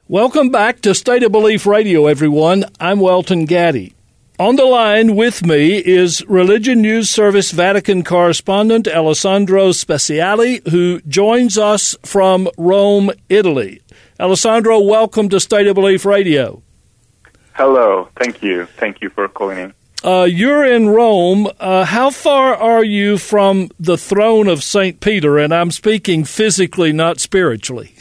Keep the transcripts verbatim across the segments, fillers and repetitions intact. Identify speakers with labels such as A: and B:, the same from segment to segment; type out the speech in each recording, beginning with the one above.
A: Welcome back to State of Belief Radio, everyone. I'm Welton Gaddy. On the line with me is Religion News Service Vatican correspondent Alessandro Speciale, who joins us from Rome, Italy. Alessandro, welcome to State of Belief Radio.
B: Hello. Thank you. Thank you for calling in.
A: Uh, you're in Rome. Uh, how far are you from the throne of Saint Peter? And I'm speaking physically, not spiritually.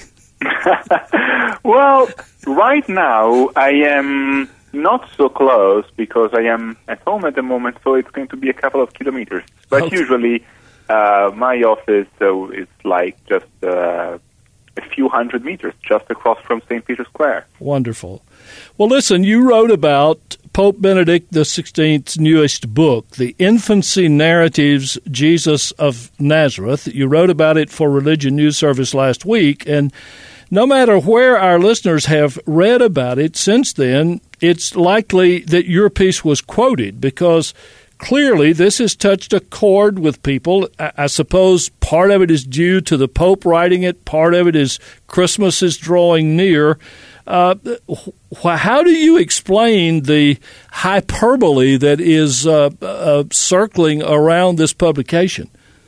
B: Well, right now I am not so close because I am at home at the moment, so it's going to be a couple of kilometers. But okay. usually uh, my office uh, is like just uh, a few hundred meters, just across from Saint Peter's Square.
A: Wonderful. Well, listen, you wrote about Pope Benedict the sixteenth's newest book, The Infancy Narratives, Jesus of Nazareth. You wrote about it for Religion News Service last week, and no matter where our listeners have read about it since then, it's likely that your piece was quoted because clearly this has touched a chord with people. I, I suppose part of it is due to the Pope writing it. Part of it is Christmas is drawing near. Uh, how do you explain the hyperbole that is uh, uh, circling around this publication?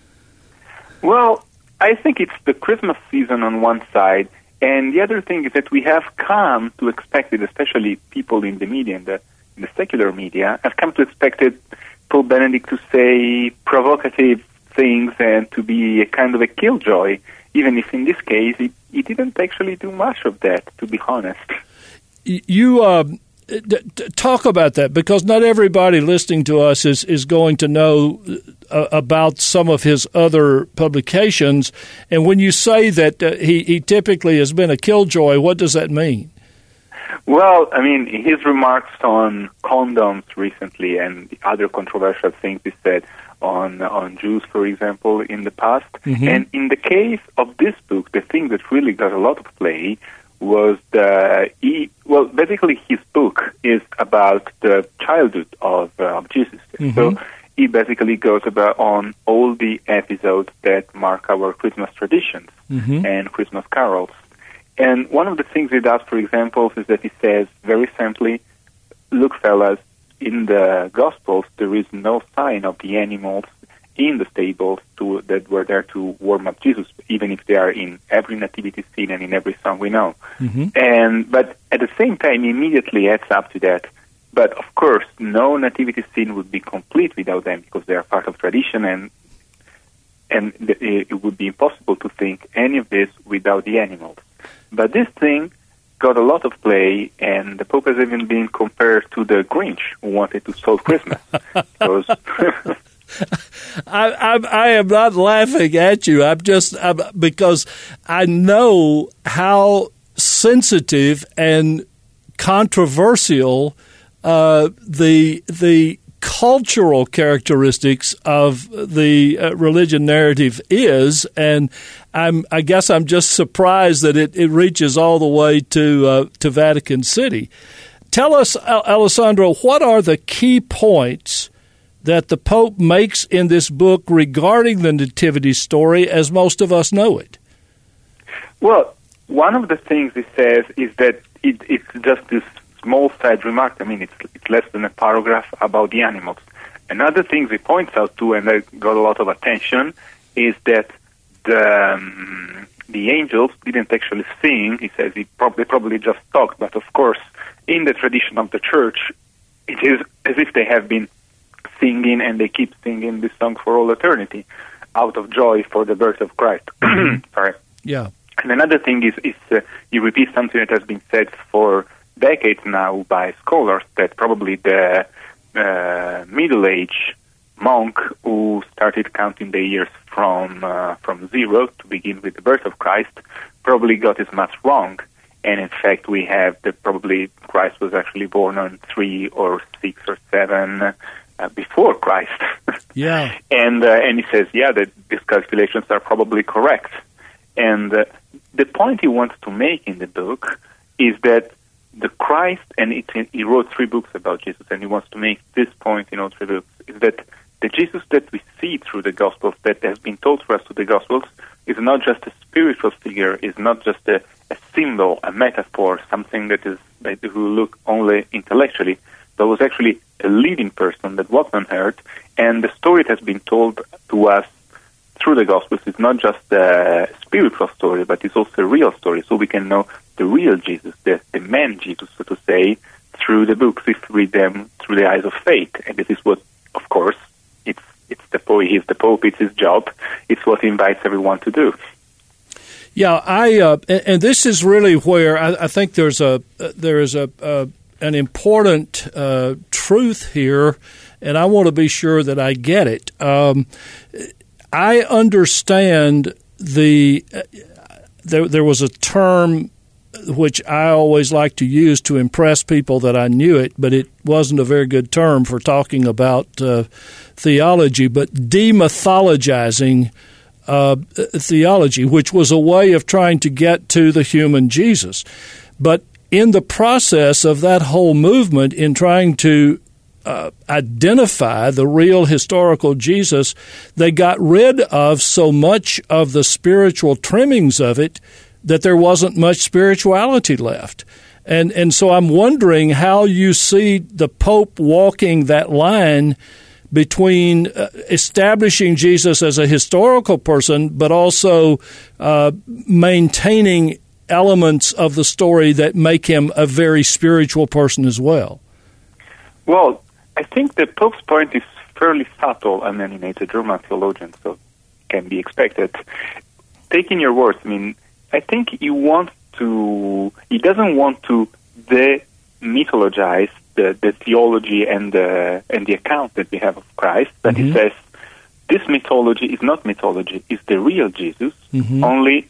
B: Well, I think it's the Christmas season on one side, and the other thing is that we have come to expect it, especially people in the media, in the, in the secular media, have come to expect it, Pope Benedict to say provocative things and to be a kind of a killjoy, even if in this case he, he didn't actually do much of that, to be honest.
A: You uh, d- d- talk about that, because not everybody listening to us is, is going to know uh, about some of his other publications. And when you say that uh, he, he typically has been a killjoy, what does that mean?
B: Well, I mean, his remarks on condoms recently and the other controversial things he said on on Jews, for example, in the past. Mm-hmm. And in the case of this book, the thing that really got a lot of play was the, he, well, basically his book is about the childhood of, uh, of Jesus. Mm-hmm. So he basically goes about on all the episodes that mark our Christmas traditions mm-hmm. and Christmas carols. And one of the things he does, for example, is that he says very simply, look, fellas, in the Gospels, there is no sign of the animals in the stables to, that were there to warm up Jesus, even if they are in every nativity scene and in every song we know. Mm-hmm. And but at the same time, he immediately adds up to that. But of course, no nativity scene would be complete without them because they are part of tradition, and and it would be impossible to think any of this without the animals. But this thing got a lot of play, and the Pope has even been compared to the Grinch who wanted to steal Christmas. Because
A: I, I, I am not laughing at you. I'm just I'm, because I know how sensitive and controversial uh, the the cultural characteristics of the uh, religion narrative is, and I'm, I guess I'm just surprised that it, it reaches all the way to uh, to Vatican City. Tell us, Alessandro, what are the key points that the Pope makes in this book regarding the Nativity story as most of us know it?
B: Well, one of the things he says is that it, it's just this small side remark. I mean, it's, it's less than a paragraph about the animals. Another thing he points out to, and that got a lot of attention, is that the um, the angels didn't actually sing. He says he probably probably just talked, but of course, in the tradition of the Church, it is as if they have been singing, and they keep singing this song for all eternity, out of joy for the birth of Christ. Sorry.
A: Yeah.
B: And another thing is, is uh, you repeat something that has been said for decades now by scholars, that probably the uh, middle-aged monk who started counting the years from uh, from zero to begin with the birth of Christ probably got his math wrong. And in fact, we have that probably Christ was actually born on three or six or seven uh, before Christ.
A: Yeah.
B: And uh, and he says, yeah, that these calculations are probably correct. And uh, the point he wants to make in the book is that the Christ, and it, he wrote three books about Jesus, and he wants to make this point in all three books, is that the Jesus that we see through the Gospels, that has been told for us through the Gospels, is not just a spiritual figure, is not just a, a symbol, a metaphor, something that is that who look only intellectually, but was actually a living person that walked on earth, and the story that has been told to us through the Gospels is not just a spiritual story, but it's also a real story, so we can know the real Jesus, the, the man Jesus, so to say, through the books, if we read them through the eyes of faith. And this is what, of course, it's it's the Pope, he's the Pope, it's his job, it's what he invites everyone to do.
A: Yeah, I uh, and, and this is really where I, I think there's a uh, there is a uh, an important uh, truth here, and I want to be sure that I get it. Um, I understand the uh, there there was a term which I always like to use to impress people that I knew it, but it wasn't a very good term for talking about uh, theology, but demythologizing Uh, theology, which was a way of trying to get to the human Jesus. But in the process of that whole movement in trying to uh, identify the real historical Jesus, they got rid of so much of the spiritual trimmings of it that there wasn't much spirituality left. And, and so I'm wondering how you see the Pope walking that line between uh, establishing Jesus as a historical person, but also uh, maintaining elements of the story that make him a very spiritual person as well.
B: Well, I think the Pope's point is fairly subtle. I mean, he's a German theologian, so can be expected. Taking your words, I mean, I think he wants to, he doesn't want to de-mythologize The, the theology and the and the account that we have of Christ, but mm-hmm. he says this mythology is not mythology; it's the real Jesus. Mm-hmm. Only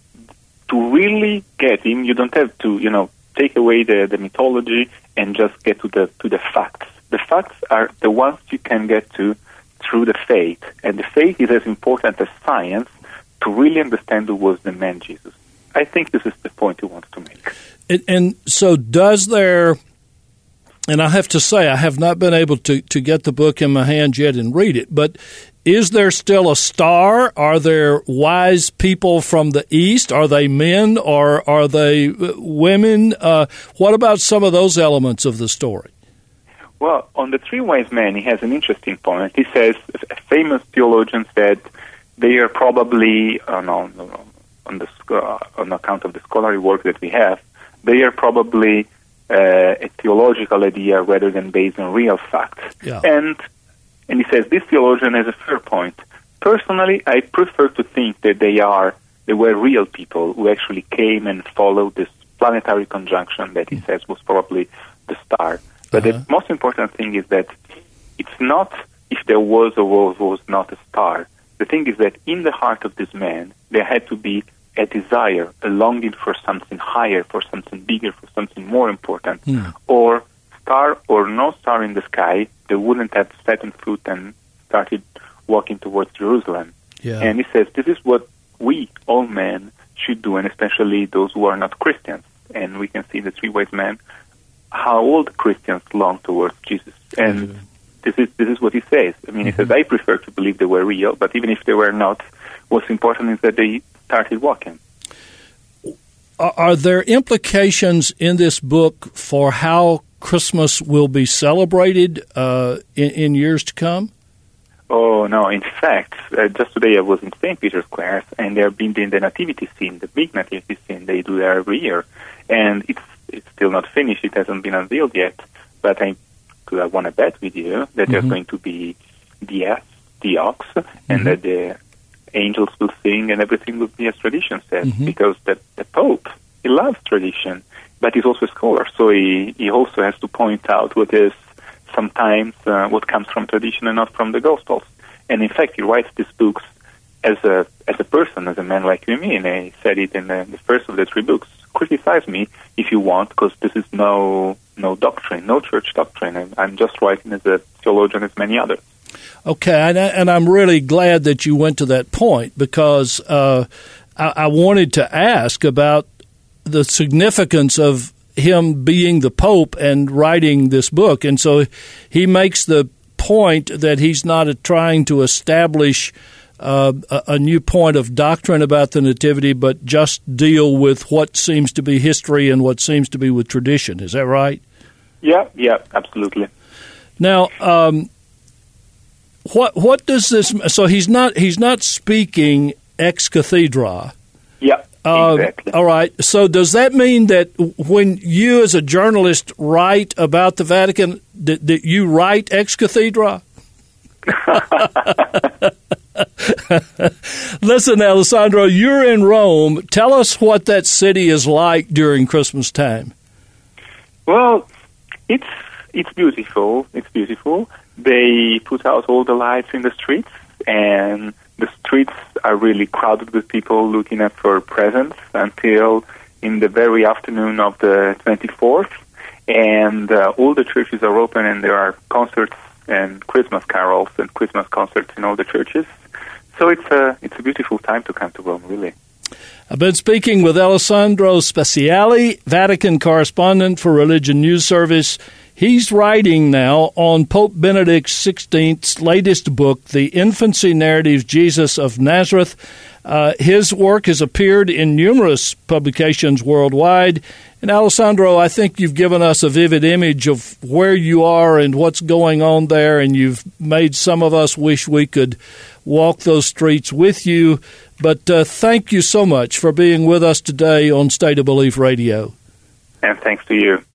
B: to really get him, you don't have to, you know, take away the, the mythology and just get to the to the facts. The facts are the ones you can get to through the faith, and the faith is as important as science to really understand who was the man Jesus. I think this is the point he wants to make.
A: And, and so, does there? And I have to say, I have not been able to, to get the book in my hand yet and read it, but is there still a star? Are there wise people from the East? Are they men or are they women? Uh, what about some of those elements of the story?
B: Well, on the three wise men, he has an interesting point. He says, a famous theologian said, they are probably, uh, no, no, on, the, uh, on account of the scholarly work that we have, they are probably Uh, a theological idea rather than based on real facts.
A: Yeah.
B: And and he says this theologian has a fair point. Personally, I prefer to think that they are they were real people who actually came and followed this planetary conjunction that he says was probably the star. But uh-huh. the most important thing is that it's not if there was or was, was not a star. The thing is that in the heart of this man, there had to be a desire, a longing for something higher, for something bigger, for something more important. Mm. Or star or no star in the sky, they wouldn't have set on foot and started walking towards Jerusalem.
A: Yeah.
B: And he says this is what we, all men, should do, and especially those who are not Christians. And we can see the three wise men, how all the Christians long towards Jesus. And mm. this is this is what he says. I mean, mm-hmm. he says, I prefer to believe they were real, but even if they were not, what's important is that they started walking.
A: Are there implications in this book for how Christmas will be celebrated uh, in, in years to come?
B: Oh, no. In fact, uh, just today I was in Saint Peter's Square, and they're building the nativity scene, the big nativity scene. They do that every year. And it's it's still not finished. It hasn't been unveiled yet. But I, I want to bet with you that mm-hmm. there's going to be the ass, the ox, mm-hmm. and that the angels will sing and everything will be as tradition says, mm-hmm. because the, the Pope, he loves tradition, but he's also a scholar, so he, he also has to point out what is sometimes uh, what comes from tradition and not from the Gospels. And in fact, he writes these books as a as a person, as a man like you and me, and he said it in the, the first of the three books. Criticize me if you want, because this is no no doctrine, no church doctrine, and I'm just writing as a theologian as many others.
A: Okay, and, I, and I'm really glad that you went to that point, because uh, I, I wanted to ask about the significance of him being the Pope and writing this book. And so he makes the point that he's not trying to establish uh, a, a new point of doctrine about the Nativity, but just deal with what seems to be history and what seems to be with tradition. Is that right?
B: Yeah, yeah, absolutely.
A: Now, um, what what does this? So he's not he's not speaking ex cathedra.
B: Yeah.
A: Uh,
B: exactly.
A: All right. So does that mean that when you as a journalist write about the Vatican, that, that you write ex cathedra? Listen, Alessandro, you're in Rome. Tell us what that city is like during Christmas time.
B: Well, it's it's beautiful. It's beautiful. They put out all the lights in the streets, and the streets are really crowded with people looking up for presents until in the very afternoon of the twenty-fourth. And uh, all the churches are open, and there are concerts and Christmas carols and Christmas concerts in all the churches. So it's a, it's a beautiful time to come to Rome, really.
A: I've been speaking with Alessandro Speziale, Vatican correspondent for Religion News Service. He's writing now on Pope Benedict the sixteenth's latest book, The Infancy Narratives, Jesus of Nazareth. Uh, his work has appeared in numerous publications worldwide. And Alessandro, I think you've given us a vivid image of where you are and what's going on there, and you've made some of us wish we could walk those streets with you. But uh, thank you so much for being with us today on State of Belief Radio.
B: And thanks to you.